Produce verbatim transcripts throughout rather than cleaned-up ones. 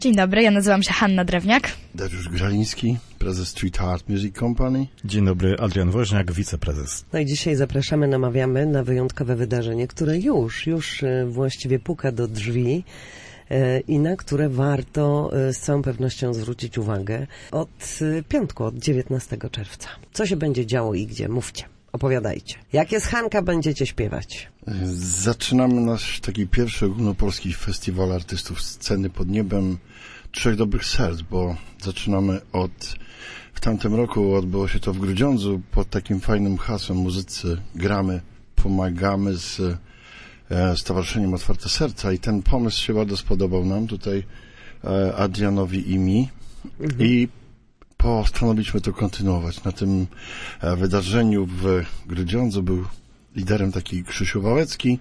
Dzień dobry, ja nazywam się Hanna Drewniak. Dariusz Graliński, prezes Street Art Music Company. Dzień dobry, Adrian Woźniak, wiceprezes. No i dzisiaj zapraszamy, namawiamy na wyjątkowe wydarzenie, które już, już właściwie puka do drzwi i na które warto z całą pewnością zwrócić uwagę od piątku, od dziewiętnastego czerwca. Co się będzie działo i gdzie? Mówcie, opowiadajcie. Jakie z Hanka będziecie śpiewać? Zaczynamy nasz taki pierwszy ogólnopolski festiwal artystów sceny pod niebem Trzech Dobrych Serc, bo zaczynamy od... W tamtym roku odbyło się to w Grudziądzu pod takim fajnym hasłem muzycy gramy, pomagamy z e, Stowarzyszeniem Otwarte Serca i ten pomysł się bardzo spodobał nam tutaj e, Adrianowi i mi mhm. i postanowiliśmy to kontynuować. Na tym e, wydarzeniu w Grudziądzu był liderem taki Krzysiu Wałecki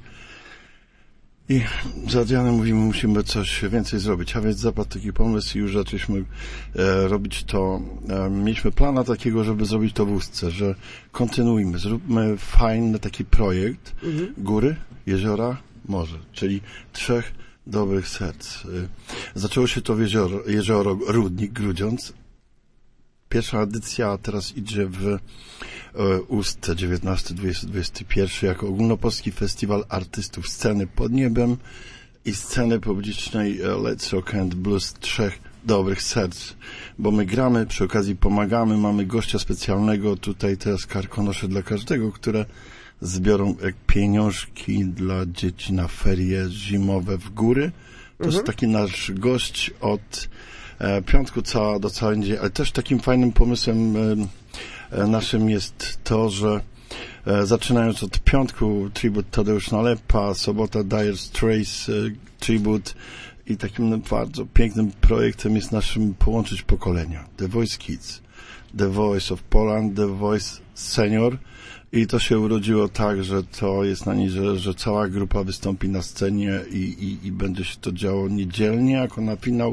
i z Adrianem mówimy, musimy coś więcej zrobić, a więc zapadł taki pomysł i już zaczęliśmy e, robić to, e, mieliśmy plana takiego, żeby zrobić to w Ustce, że kontynuujmy, zróbmy fajny taki projekt mhm. góry, jeziora, morze, czyli Trzech Dobrych Serc. E, zaczęło się to w jezioro, jezioro Rudnik, Grudziądz. Pierwsza edycja teraz idzie w Ustce dziewiętnasty dwudziesty dwudziesty pierwszy jako ogólnopolski festiwal artystów sceny pod niebem i sceny publicznej Let's Rock and Blues Trzech Dobrych Serc, bo my gramy, przy okazji pomagamy, mamy gościa specjalnego, tutaj teraz karkonosze dla każdego, które zbiorą pieniążki dla dzieci na ferie zimowe w góry. To mhm. jest taki nasz gość od e, piątku cała, do całej niedzieli, ale też takim fajnym pomysłem e, naszym jest to, że e, zaczynając od piątku tribut Tadeusz Nalepa, sobota Dire Straits e, tribut i takim bardzo pięknym projektem jest naszym połączyć pokolenia. The Voice Kids, The Voice of Poland, The Voice Senior i to się urodziło tak, że to jest na niej, że, że cała grupa wystąpi na scenie i, i, i będzie się to działo niedzielnie, jako na finał.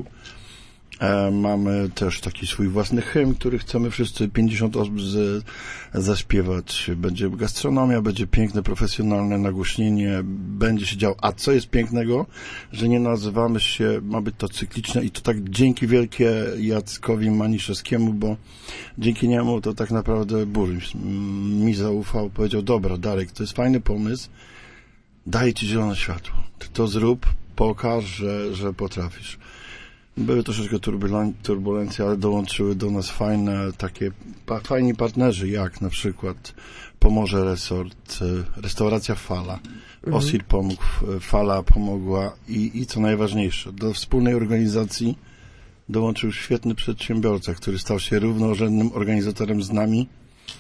E, mamy też taki swój własny hymn, który chcemy wszyscy pięćdziesiąt osób z, zaśpiewać. Będzie gastronomia, będzie piękne, profesjonalne nagłośnienie, będzie się działo. A co jest pięknego, że nie nazywamy się, ma być to cykliczne i to tak dzięki wielkie Jackowi Maniszewskiemu, bo dzięki niemu to tak naprawdę burmistrz mi zaufał, powiedział, dobra Darek, to jest fajny pomysł, daję ci zielone światło. Ty to zrób, pokaż, że, że potrafisz. Były troszeczkę turbulencje, ale dołączyły do nas fajne, takie, fajni partnerzy, jak na przykład Pomorze Resort, restauracja Fala. Mhm. Osir pomógł, Fala pomogła i, i co najważniejsze, do wspólnej organizacji dołączył świetny przedsiębiorca, który stał się równorzędnym organizatorem z nami.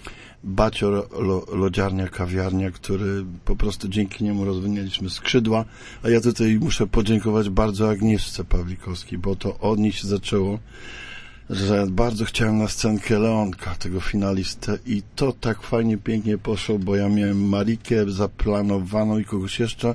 Bacio lo, Lodziarnia, kawiarnia, który po prostu dzięki niemu rozwinęliśmy skrzydła, a ja tutaj muszę podziękować bardzo Agnieszce Pawlikowskiej, bo to od niej się zaczęło, że bardzo chciałem na scenkę Leonka, tego finalistę i to tak fajnie, pięknie poszło, bo ja miałem Marikę zaplanowaną i kogoś jeszcze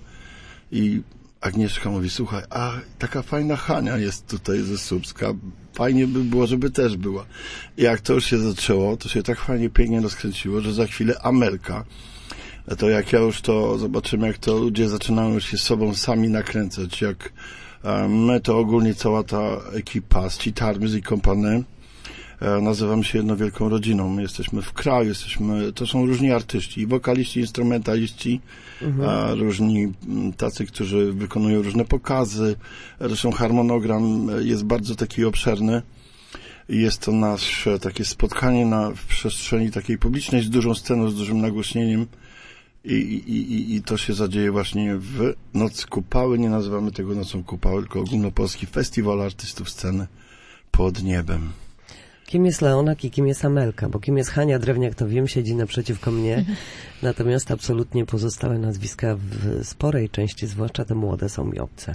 i Agnieszka mówi, słuchaj, a taka fajna Hania jest tutaj ze Słupska, fajnie by było, żeby też była. I jak to już się zaczęło, to się tak fajnie, pięknie rozkręciło, że za chwilę Amelka, to jak ja już to zobaczymy, jak to ludzie zaczynają już się sobą sami nakręcać, jak my to ogólnie cała ta ekipa Street Art Music Company, nazywamy się jedną wielką rodziną. My jesteśmy w kraju, jesteśmy, to są różni artyści, i wokaliści, instrumentaliści, mhm. a różni tacy, którzy wykonują różne pokazy. Zresztą harmonogram jest bardzo taki obszerny. Jest to nasze takie spotkanie na, w przestrzeni takiej publicznej z dużą sceną, z dużym nagłośnieniem i, i, i, i to się zadzieje właśnie w Noc Kupały. Nie nazywamy tego Nocą Kupały, tylko Ogólnopolski Festiwal Artystów Sceny pod niebem. Kim jest Leonak i kim jest Amelka? Bo kim jest Hania Drewniak, to wiem, siedzi naprzeciwko mnie. Natomiast absolutnie pozostałe nazwiska w sporej części, zwłaszcza te młode, są mi obce.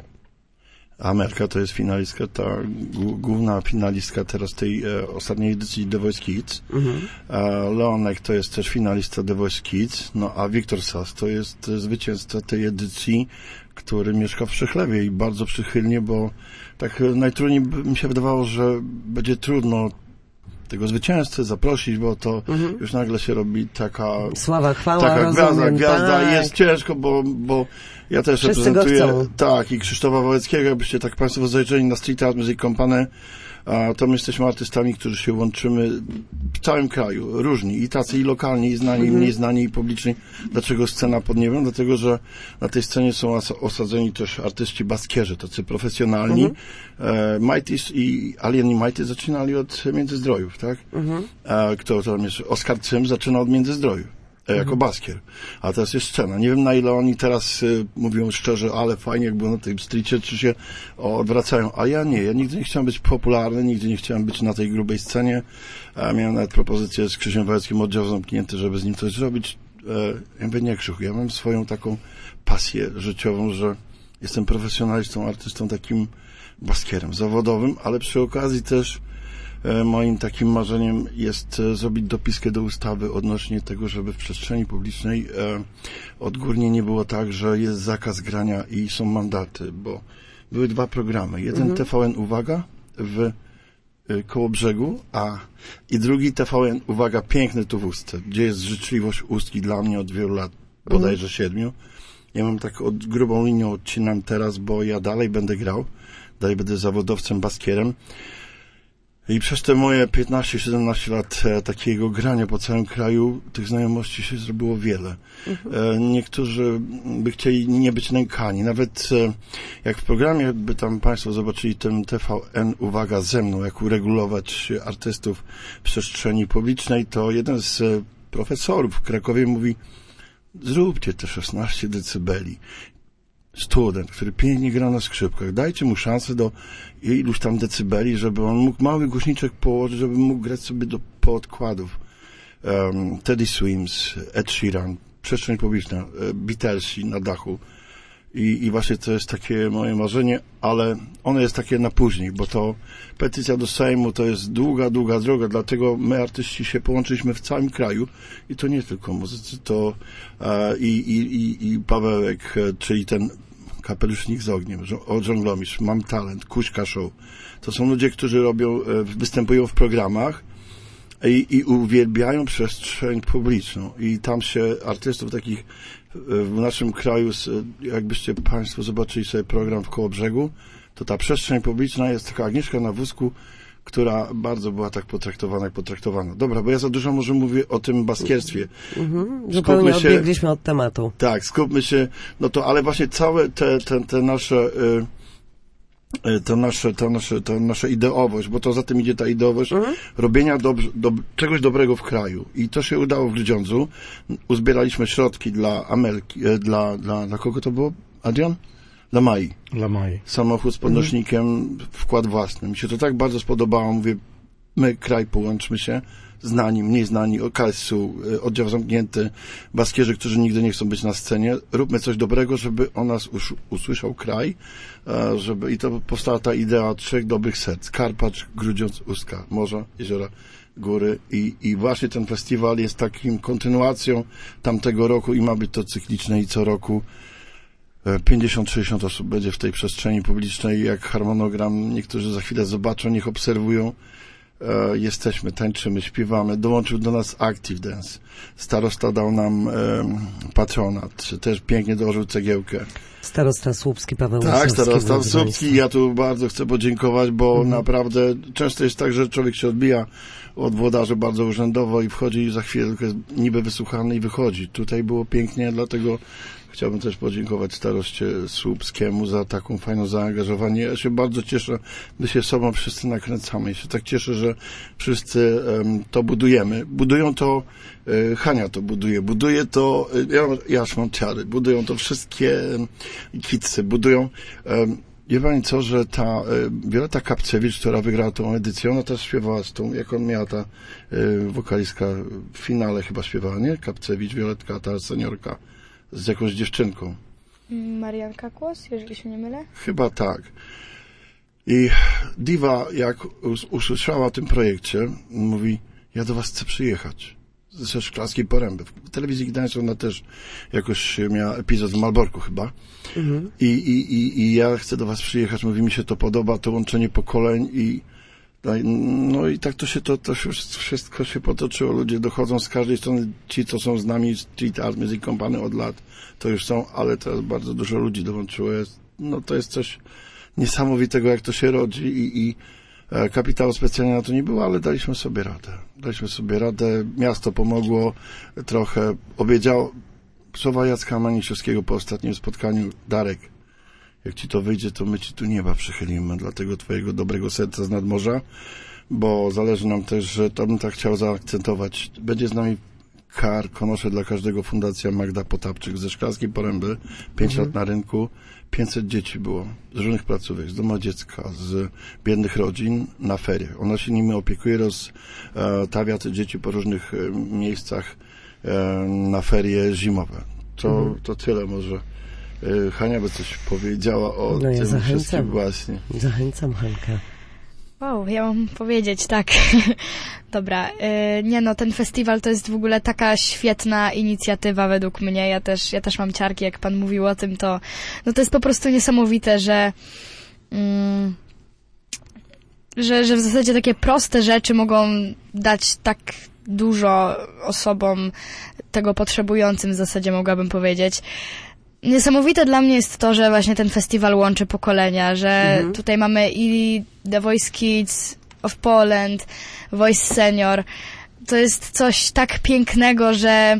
Amelka to jest finalistka, ta główna finalistka teraz tej e, ostatniej edycji The Voice Kids. Mhm. E, Leonek to jest też finalista The Voice Kids. No a Wiktor Sas to jest zwycięzca tej edycji, który mieszka w Przychlewie i bardzo przychylnie, bo tak najtrudniej by mi się wydawało, że będzie trudno tego zwycięzcę zaprosić, bo to mhm. już nagle się robi taka... Sława, chwała, taka rozumiem, gwiazda, gwiazda tak. i jest ciężko, bo, bo ja też Wszyscy reprezentuję... Tak, i Krzysztofa Wałęckiego, jakbyście tak państwo zajrzeli na Street Art Music Company, a to my jesteśmy artystami, którzy się łączymy w całym kraju, różni, i tacy i lokalni, i znani, i mniej znani, i publiczni. Dlaczego scena Podniebem? Dlatego, że na tej scenie są os- osadzeni też artyści baskierzy, tacy profesjonalni. Mhm. E, Mighty's i Alien i Mighty zaczynali od Międzyzdrojów, tak? Mhm. E, kto tam jest? Oskar Cym zaczyna od Międzyzdrojów. Jako mhm. baskier. A teraz jest scena. Nie wiem, na ile oni teraz y, mówią szczerze, ale fajnie, jak było na tym streetie, czy się o, odwracają. A ja nie. Ja nigdy nie chciałem być popularny, nigdy nie chciałem być na tej grubej scenie. A miałem nawet propozycję z Krzysiem Wałęckim, oddział zamknięty, żeby z nim coś zrobić. E, ja mówię, nie, Krzychu, ja mam swoją taką pasję życiową, że jestem profesjonalistą, artystą, takim baskierem zawodowym, ale przy okazji też moim takim marzeniem jest zrobić dopiskę do ustawy odnośnie tego, żeby w przestrzeni publicznej odgórnie nie było tak, że jest zakaz grania i są mandaty, bo były dwa programy. Jeden mhm. T V N Uwaga w Kołobrzegu, a i drugi T V N Uwaga Piękny tu w Ustce, gdzie jest życzliwość Ustki dla mnie od wielu lat, bodajże mhm. siedmiu. Ja mam tak od grubą linią odcinam teraz, bo ja dalej będę grał, dalej będę zawodowcem, baskierem. I przez te moje piętnaście siedemnaście lat e, takiego grania po całym kraju, tych znajomości się zrobiło wiele. Mhm. E, niektórzy by chcieli nie być nękani. Nawet e, jak w programie by tam państwo zobaczyli ten T V N Uwaga ze mną, jak uregulować artystów w przestrzeni publicznej, to jeden z e, profesorów w Krakowie mówi, zróbcie te szesnaście decybeli. Student, który pięknie gra na skrzypkach, dajcie mu szansę do iluś tam decybeli, żeby on mógł mały głośniczek położyć, żeby mógł grać sobie do podkładów. Um, Teddy Swims, Ed Sheeran, przestrzeń publiczna, Beatlesi na dachu. I, I właśnie to jest takie moje marzenie, ale ono jest takie na później, bo to petycja do Sejmu to jest długa, długa droga, dlatego my artyści się połączyliśmy w całym kraju i to nie tylko muzycy, to e, i, i, i, i Pawełek, czyli ten kapelusznik z ogniem, o żonglomisz, Mam Talent, Kuśka Show. To są ludzie, którzy robią, występują w programach i, i uwielbiają przestrzeń publiczną. I tam się artystów takich w naszym kraju, jakbyście państwo zobaczyli sobie program w Kołobrzegu, to ta przestrzeń publiczna jest taka Agnieszka na wózku, która bardzo była tak potraktowana, jak potraktowana. Dobra, bo ja za dużo może mówię o tym baskierstwie. Mhm, zupełnie się, odbiegliśmy od tematu. Tak, skupmy się, no to, ale właśnie całe te, te, te nasze, y, to nasze, to nasze, to nasza ideowość, bo to za tym idzie ta ideowość mhm. robienia dobrze, do, czegoś dobrego w kraju. I to się udało w Grudziądzu. Uzbieraliśmy środki dla Amelki, dla, dla, dla kogo to było? Adrian? Dla Mai. Dla Mai. Samochód z podnośnikiem, mhm. wkład własny. Mi się to tak bardzo spodobało. Mówię, my, kraj, połączmy się. Znani, mniej znani, K S U, oddział zamknięty, baskierzy, którzy nigdy nie chcą być na scenie. Róbmy coś dobrego, żeby o nas us- usłyszał kraj. Żeby, I to powstała ta idea trzech dobrych serc. Karpacz, Grudziądz, Ustka, morza, jeziora, góry. I, I właśnie ten festiwal jest takim kontynuacją tamtego roku i ma być to cykliczne i co roku pięćdziesiąt sześćdziesiąt osób będzie w tej przestrzeni publicznej. Jak harmonogram niektórzy za chwilę zobaczą, niech obserwują. E, jesteśmy, tańczymy, śpiewamy. Dołączył do nas Active Dance. Starosta dał nam e, patronat. Też pięknie dołożył cegiełkę. Starosta Słupski, Paweł Tak, Łysowski, starosta Słupski. Ja tu bardzo chcę podziękować, bo mhm. naprawdę często jest tak, że człowiek się odbija od włodarzy bardzo urzędowo i wchodzi i za chwilę tylko jest niby wysłuchany i wychodzi. Tutaj było pięknie, dlatego chciałbym też podziękować staroście Słupskiemu za taką fajną zaangażowanie. Ja się bardzo cieszę, my się sobą wszyscy nakręcamy. Ja się tak cieszę, że wszyscy um, to budujemy. Budują to, e, Hania to buduje, buduje to e, ja, Jasz Montiary, budują to wszystkie um, kidsy, budują um, wie pani co, że ta e, Wioleta Kapcewicz, która wygrała tą edycję, ona też śpiewała z tą, jak on miała ta e, wokalistka w finale chyba śpiewała, nie? Kapcewicz, Violetka, ta seniorka. Z jakąś dziewczynką. Marianka Kłos, jeżeli się nie mylę? Chyba tak. I Diva, jak us- usłyszała o tym projekcie, mówi, ja do was chcę przyjechać. Ze Szklarskiej Poręby. W telewizji Gdańskiej ona też jakoś miała epizod w Malborku chyba. Mhm. I, i, i, I ja chcę do was przyjechać, mówi, mi się to podoba, to łączenie pokoleń i No i tak to się to, to wszystko się potoczyło. Ludzie dochodzą z każdej strony. Ci, co są z nami, Street Art Music Company od lat, to już są, ale teraz bardzo dużo ludzi dołączyło. No to jest coś niesamowitego, jak to się rodzi i, i kapitału specjalnie na to nie było, ale daliśmy sobie radę. Daliśmy sobie radę. Miasto pomogło trochę. Obiedział słowa Jacka Maniszewskiego po ostatnim spotkaniu. Darek, jak ci to wyjdzie, to my ci tu nieba przychylimy dla tego twojego dobrego serca z nadmorza, bo zależy nam też, że to bym tak chciał zaakcentować. Będzie z nami kar, konosze dla każdego Fundacja Magda Potapczyk ze Szklarskiej Poręby, pięć mhm. lat na rynku, pięćset dzieci było z różnych placówek, z domu dziecka, z biednych rodzin na ferie. Ona się nimi opiekuje, roztawia te dzieci po różnych miejscach na ferie zimowe. To, mhm. to tyle może. Hania by coś powiedziała o no ja tym zachęcam. wszystkim właśnie. Zachęcam Hanka. Wow, ja mam powiedzieć, tak. Dobra, yy, nie no, ten festiwal to jest w ogóle taka świetna inicjatywa według mnie. Ja też, ja też mam ciarki, jak pan mówił o tym, to no to jest po prostu niesamowite, że mm, że, że w zasadzie takie proste rzeczy mogą dać tak dużo osobom tego potrzebującym, w zasadzie mogłabym powiedzieć. Niesamowite dla mnie jest to, że właśnie ten festiwal łączy pokolenia, że mhm. tutaj mamy i The Voice Kids of Poland, Voice Senior. To jest coś tak pięknego, że,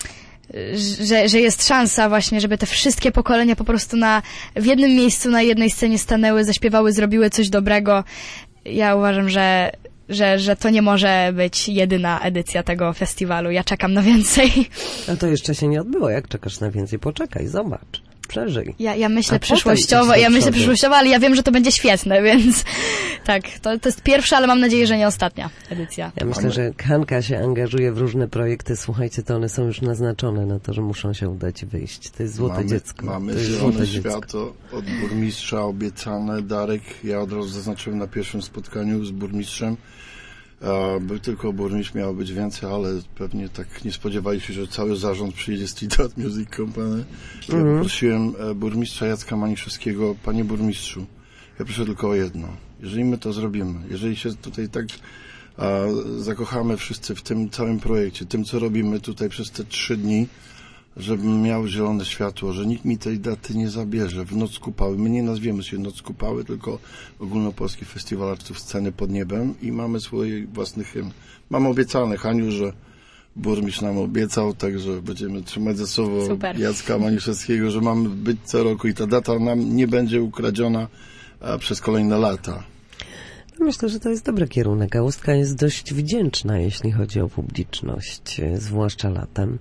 że, że jest szansa właśnie, żeby te wszystkie pokolenia po prostu na, w jednym miejscu, na jednej scenie stanęły, zaśpiewały, zrobiły coś dobrego. Ja uważam, że Że, że to nie może być jedyna edycja tego festiwalu. Ja czekam na więcej. A to jeszcze się nie odbyło. Jak czekasz na więcej? Poczekaj, zobacz. Przeżyj. Ja, ja myślę A przyszłościowo, ja myślę przyszłościowo, ale ja wiem, że to będzie świetne, więc tak, to, to jest pierwsza, ale mam nadzieję, że nie ostatnia edycja. Ja myślę, że Hanka się angażuje w różne projekty. Słuchajcie, to one są już naznaczone na to, że muszą się udać i wyjść. To jest złote mamy, dziecko. Mamy to jest zielone światło od burmistrza obiecane. Darek, ja od razu zaznaczyłem na pierwszym spotkaniu z burmistrzem. Był tylko burmistrz, miało być więcej, ale pewnie tak nie spodziewali się, że cały zarząd przyjdzie z Street Art Music Company. Ja mm. prosiłem burmistrza Jacka Maniszewskiego, panie burmistrzu, ja proszę tylko o jedno. Jeżeli my to zrobimy, jeżeli się tutaj tak a, zakochamy wszyscy w tym całym projekcie, tym co robimy tutaj przez te trzy dni, żebym miał zielone światło, że nikt mi tej daty nie zabierze w Noc Kupały. My nie nazwiemy się Noc Kupały, tylko Ogólnopolski Festiwal Artystów Sceny pod Niebem i mamy swój własny hymn. Mam obiecane, Haniu, że burmistrz nam obiecał, także będziemy trzymać za słowo Super. Jacka Maniszewskiego, że mamy być co roku i ta data nam nie będzie ukradziona a, przez kolejne lata. Myślę, że to jest dobry kierunek. Gałustka jest dość wdzięczna, jeśli chodzi o publiczność, zwłaszcza latem.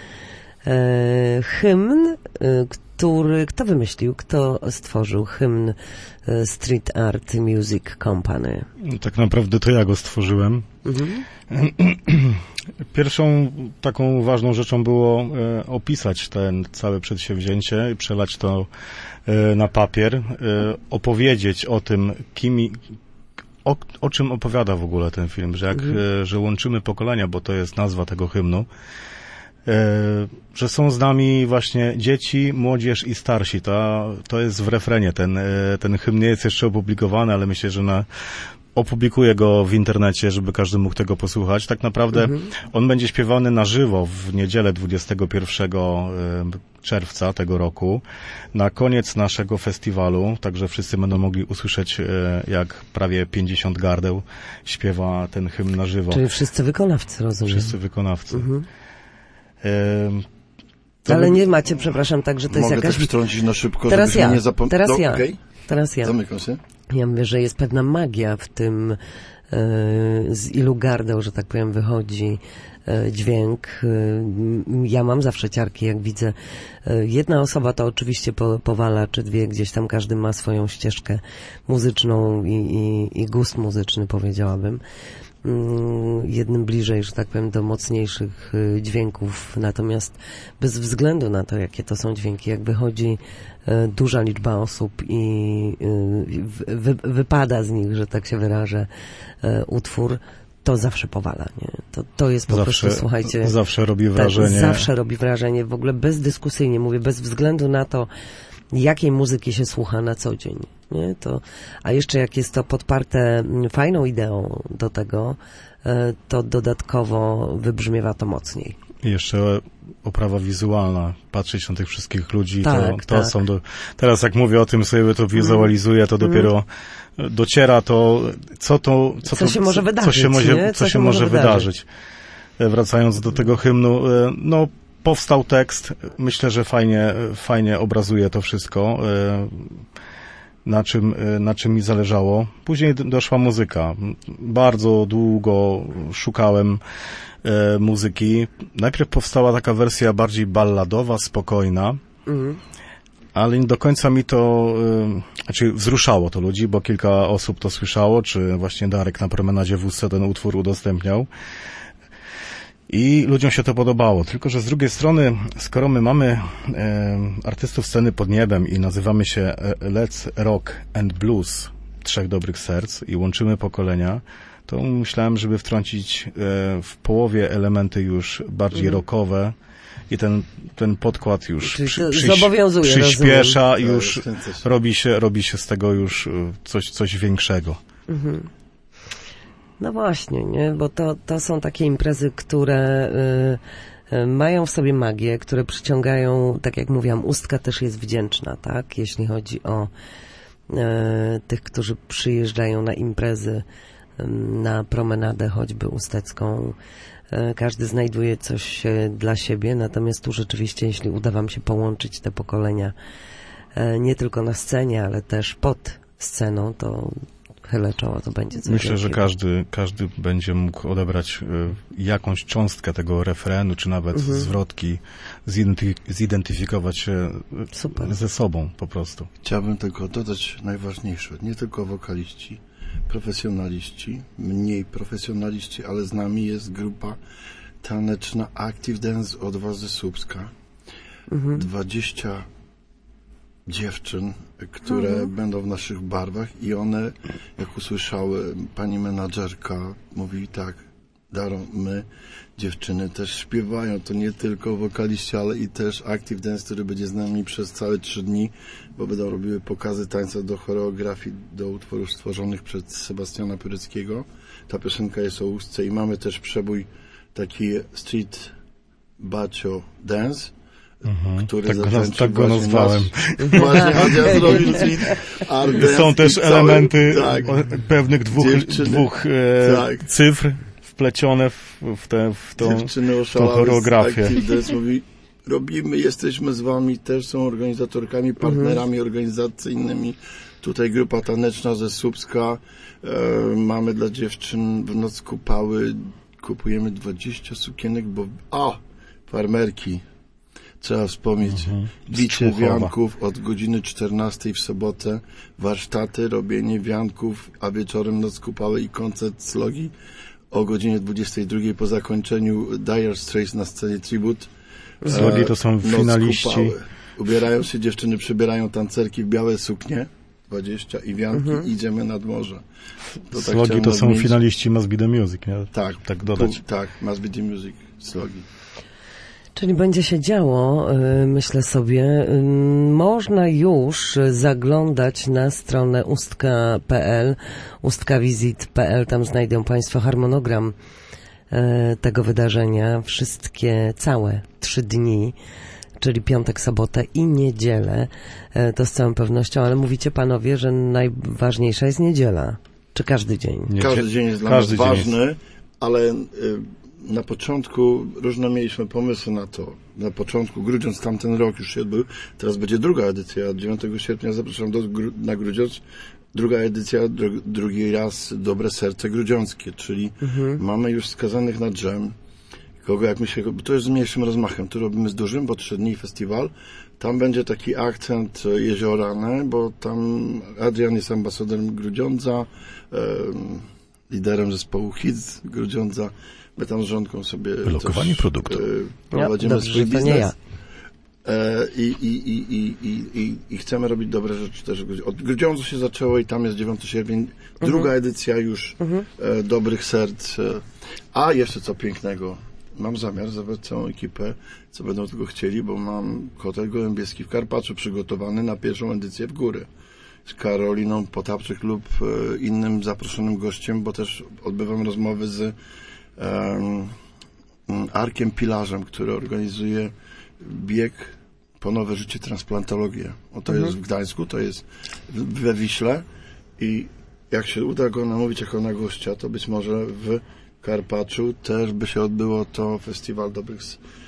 E, hymn, e, który, kto wymyślił, kto stworzył hymn e, Street Art Music Company? Tak naprawdę to ja go stworzyłem. Mhm. Pierwszą taką ważną rzeczą było e, opisać ten całe przedsięwzięcie i przelać to e, na papier, e, opowiedzieć o tym, kim i, o, o czym opowiada w ogóle ten film, że jak, mhm. e, że łączymy pokolenia, bo to jest nazwa tego hymnu. Że są z nami właśnie dzieci, młodzież i starsi. To, to jest w refrenie. Ten, ten hymn nie jest jeszcze opublikowany, ale myślę, że na, opublikuję go w internecie, żeby każdy mógł tego posłuchać. Tak naprawdę mhm. on będzie śpiewany na żywo w niedzielę dwudziestego pierwszego czerwca tego roku, na koniec naszego festiwalu, także wszyscy będą mogli usłyszeć, jak prawie pięćdziesiąt gardeł śpiewa ten hymn na żywo. Czyli wszyscy wykonawcy, rozumiem. Wszyscy wykonawcy. Mhm. To ale by... nie macie, przepraszam, tak, że to Mogę jest jakaś... Mogę wtrącić na szybko, teraz ja, nie zapom... teraz Do, ja, okay. teraz ja. Zamykam się. Ja mówię, że jest pewna magia w tym, e, z ilu gardeł, że tak powiem, wychodzi e, dźwięk. E, ja mam zawsze ciarki, jak widzę. E, jedna osoba to oczywiście po, powala, czy dwie, gdzieś tam każdy ma swoją ścieżkę muzyczną i, i, i gust muzyczny, powiedziałabym. Jednym bliżej, że tak powiem, do mocniejszych dźwięków, natomiast bez względu na to, jakie to są dźwięki, jak wychodzi duża liczba osób i wy, wypada z nich, że tak się wyrażę, utwór, to zawsze powala, nie? To, to jest po zawsze, prostu, słuchajcie... Zawsze robi wrażenie. Tak, zawsze robi wrażenie, w ogóle bezdyskusyjnie mówię, bez względu na to, jakiej muzyki się słucha na co dzień. Nie? To, a jeszcze jak jest to podparte fajną ideą do tego, to dodatkowo wybrzmiewa to mocniej. I jeszcze oprawa wizualna, patrzeć na tych wszystkich ludzi, tak, to, to tak. są do, teraz jak mówię o tym, sobie to wizualizuję, to dopiero mm. dociera to, co to, co, co to, się może co, wydarzyć, co się, może, nie? co co się się może może wydarzyć. wydarzyć. Wracając do tego hymnu, no powstał tekst, myślę, że fajnie, fajnie obrazuje to wszystko, na czym, na czym mi zależało. Później doszła muzyka. Bardzo długo szukałem e, muzyki. Najpierw powstała taka wersja bardziej balladowa, spokojna, mm. ale nie do końca mi to, e, znaczy wzruszało to ludzi, bo kilka osób to słyszało, czy właśnie Darek na promenadzie w wózce ten utwór udostępniał. I ludziom się to podobało. Tylko że z drugiej strony, skoro my mamy e, artystów sceny pod niebem i nazywamy się e, Let's Rock and Blues, Trzech Dobrych Serc, i łączymy pokolenia, to myślałem, żeby wtrącić e, w połowie elementy już bardziej mm. rockowe i ten, ten podkład już przy, przy, przyspiesza, rozumiem. Już robi się, robi się z tego już coś, coś większego. Mm-hmm. No właśnie, nie? Bo to, to są takie imprezy, które y, y, mają w sobie magię, które przyciągają, tak jak mówiłam, Ustka też jest wdzięczna, tak? Jeśli chodzi o y, tych, którzy przyjeżdżają na imprezy, y, na promenadę choćby ustecką. Y, każdy znajduje coś y, dla siebie, natomiast tu rzeczywiście, jeśli uda wam się połączyć te pokolenia y, nie tylko na scenie, ale też pod sceną, to chylę czoła, to będzie coś Myślę, wielkiego. że każdy, każdy będzie mógł odebrać y, jakąś cząstkę tego refrenu, czy nawet mhm. zwrotki, zidentyf- zidentyfikować się Super. ze sobą po prostu. Chciałbym tylko dodać najważniejsze. Nie tylko wokaliści, profesjonaliści, mniej profesjonaliści, ale z nami jest grupa taneczna Active Dance Odważy Słupska. Mhm. dwadzieścia dziewczyn, które mhm. będą w naszych barwach, i one, jak usłyszały, pani menadżerka mówi tak: Daro, my, dziewczyny, też śpiewają, to nie tylko wokaliści, ale i też Active Dance, który będzie z nami przez całe trzy dni, bo będą robiły pokazy tańca do choreografii, do utworów stworzonych przez Sebastiana Pyreckiego. Ta piosenka jest o Ustce i mamy też przebój taki Street Bacio Dance, Mhm, który tak, go, tak go nazwałem. Nasz, Są też cały, elementy tak, pewnych dwóch, dwóch e, tak. cyfr wplecione w, w, tę w tą, w tą choreografię. Mówi, robimy, jesteśmy z wami, też są organizatorkami, partnerami mhm. organizacyjnymi. Tutaj grupa taneczna ze Słupska. E, mamy dla dziewczyn w noc kupały, kupujemy dwadzieścia sukienek, bo a, farmerki. Trzeba wspomnieć, mhm. bicie wianków od godziny czternastej w sobotę, warsztaty, robienie wianków, a wieczorem noc kupały i koncert Slogi o godzinie dwudziestej drugiej po zakończeniu Dire Straits na scenie Tribute. Slogi to są finaliści. Kupały. Ubierają się dziewczyny, przybierają tancerki w białe suknie, dwadzieścia, i wianki, mhm. idziemy nad morze. To Slogi tak to są odmienić. Finaliści Must Be The Music, nie? Tak, tak dodać. Pół, tak, Must Be The Music, Slogi. Czyli będzie się działo, myślę sobie. Można już zaglądać na stronę ustka kropka p l, ustkawizit kropka p l, tam znajdą Państwo harmonogram tego wydarzenia, wszystkie całe trzy dni, czyli piątek, sobotę i niedzielę, to z całą pewnością, ale mówicie panowie, że najważniejsza jest niedziela, czy każdy dzień? Każdy dzień jest dla nas ważny, jest... ale... Y- Na początku różne mieliśmy pomysły na to. Na początku Grudziądz, tamten rok już się odbył. Teraz będzie druga edycja. dziewiątego sierpnia zapraszam do, na Grudziądz. Druga edycja, dru, drugi raz Dobre Serce Grudziąckie, czyli mhm. mamy już skazanych na dżem. Kogo jak my się, to jest z mniejszym rozmachem. Tu robimy z dużym, bo trzy dni festiwal. Tam będzie taki akcent jeziorany, bo tam Adrian jest ambasadorem Grudziądza, e, liderem zespołu Hits Grudziądza. My tam z żonką sobie lokowanie też, produktu. E, prowadzimy ja, dobrze, swój biznes. To nie ja. E, i, i, i, i, i, i, I chcemy robić dobre rzeczy też. Od Grudziądzu się zaczęło i tam jest dziewiątego sierpnia. Druga mhm. edycja już mhm. e, Dobrych Serc. E, a jeszcze co pięknego. Mam zamiar zabrać całą ekipę, co będą tego chcieli, bo mam hotel gołębieski w Karpaczu przygotowany na pierwszą edycję w góry. z Karoliną Potapczyk lub e, innym zaproszonym gościem, bo też odbywam rozmowy z e, Arkiem Pilarzem, który organizuje bieg po nowe życie transplantologię. O, to mhm. jest w Gdańsku, to jest we Wiśle i jak się uda go namówić jako na gościa, to być może w Karpaczu też by się odbyło to Festiwal Dobrych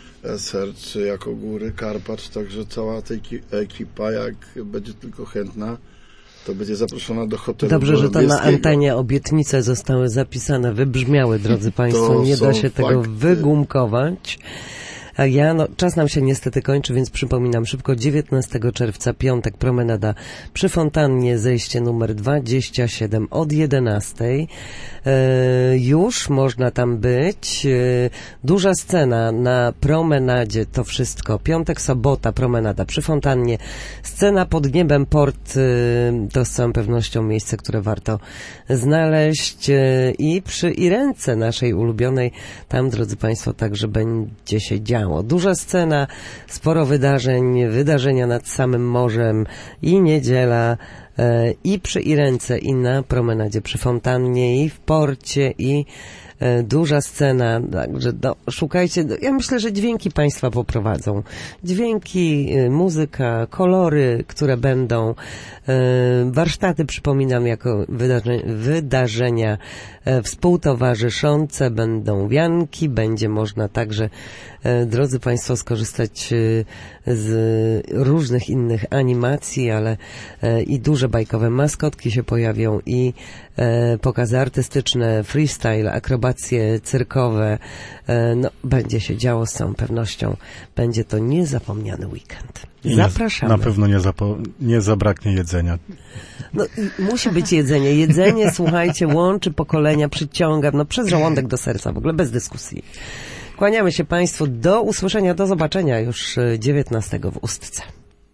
Serc jako Góry Karpacz, także cała ta ekipa, jak będzie tylko chętna, to będzie zaproszona do hotelu. Dobrze, że to na antenie obietnice zostały zapisane, wybrzmiały, drodzy Państwo, to nie da się fakty. tego wygumkować. A ja, no, czas nam się niestety kończy, więc przypominam szybko, dziewiętnastego czerwca, piątek, promenada przy fontannie, zejście numer dwadzieścia siedem od jedenastej. E, już można tam być. E, duża scena na promenadzie, to wszystko. Piątek, sobota, promenada przy fontannie. Scena pod niebem, port, e, to z całą pewnością miejsce, które warto znaleźć. E, I przy Irence, naszej ulubionej, tam, drodzy Państwo, także będzie się działo. Duża scena, sporo wydarzeń, wydarzenia nad samym morzem i niedziela e, i przy Irence, i na promenadzie przy fontannie, i w porcie, i e, duża scena, także no, szukajcie, no, ja myślę, że dźwięki Państwa poprowadzą. Dźwięki, e, muzyka, kolory, które będą, e, warsztaty, przypominam, jako wydarze, wydarzenia e, współtowarzyszące, będą wianki, będzie można także, e, drodzy Państwo, skorzystać e, z różnych innych animacji, ale e, i duże bajkowe maskotki się pojawią, i e, pokazy artystyczne, freestyle, akrobacje cyrkowe. E, no, będzie się działo z całą pewnością. Będzie to niezapomniany weekend. Zapraszamy. Na pewno nie, zapo- nie zabraknie jedzenia. No, musi być jedzenie. Jedzenie, słuchajcie, łączy pokolenia, przyciąga, no przez żołądek do serca, w ogóle bez dyskusji. Kłaniamy się Państwu. Do usłyszenia, do zobaczenia już dziewiętnastego w Ustce.